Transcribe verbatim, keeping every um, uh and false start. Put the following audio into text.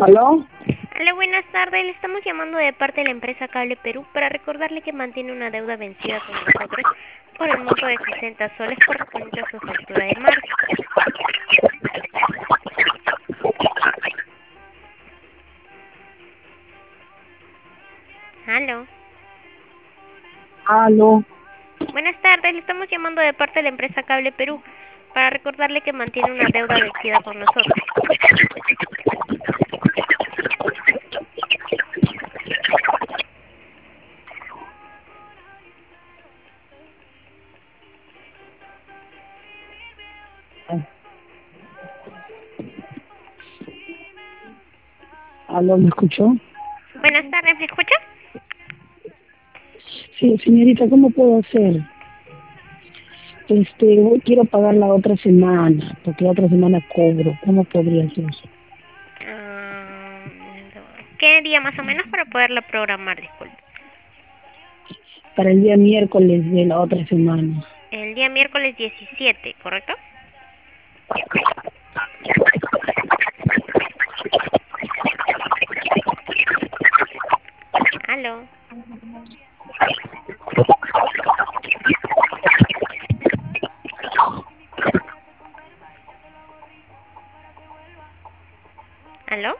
¿Aló? Hola, buenas tardes. Le estamos llamando de parte de la empresa Cable Perú para recordarle que mantiene una deuda vencida con nosotros por el monto de sesenta soles correspondiente a su factura de marzo. Aló. ¿Aló? Buenas tardes. Le estamos llamando de parte de la empresa Cable Perú para recordarle que mantiene una deuda vencida con nosotros. ¿Aló? ¿Me escuchó? Buenas tardes. ¿Me escucha? Sí, señorita, ¿cómo puedo hacer? Este, hoy quiero pagar la otra semana, porque la otra semana cobro. ¿Cómo podría ser? Ah, ¿Qué día más o menos para poderla programar? Disculpe. Para el día miércoles de la otra semana. El día miércoles diecisiete, ¿correcto? Aló. ¿Aló?